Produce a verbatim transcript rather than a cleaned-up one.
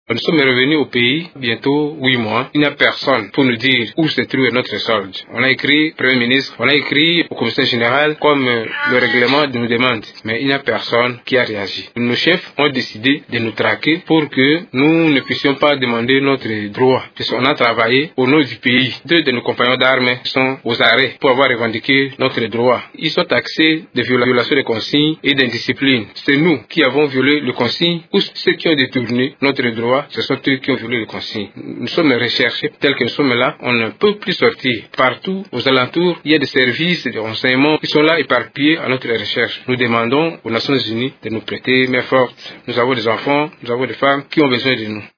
Nous sommes revenus au pays, bientôt huit mois. Il n'y a personne pour nous dire où se trouve notre solde. On a écrit au Premier ministre, on a écrit au commissaire général comme le règlement nous demande. Mais il n'y a personne qui a réagi. Nos chefs ont décidé de nous traquer pour que nous ne puissions pas demander notre droit. Puisqu'on a travaillé au nom du pays. Deux de nos compagnons d'armes sont aux arrêts pour avoir revendiqué notre droit. Ils sont taxés de violation des consignes et d'indiscipline. C'est nous qui avons violé le consigne ou ceux qui ont détourné notre droit. Ce sont eux qui ont violé les consignes. Nous sommes recherchés tels que nous sommes là. On ne peut plus sortir. Partout, aux alentours, il y a des services de renseignement qui sont là éparpillés à notre recherche. Nous demandons aux Nations Unies de nous prêter main forte. Nous avons des enfants, nous avons des femmes qui ont besoin de nous.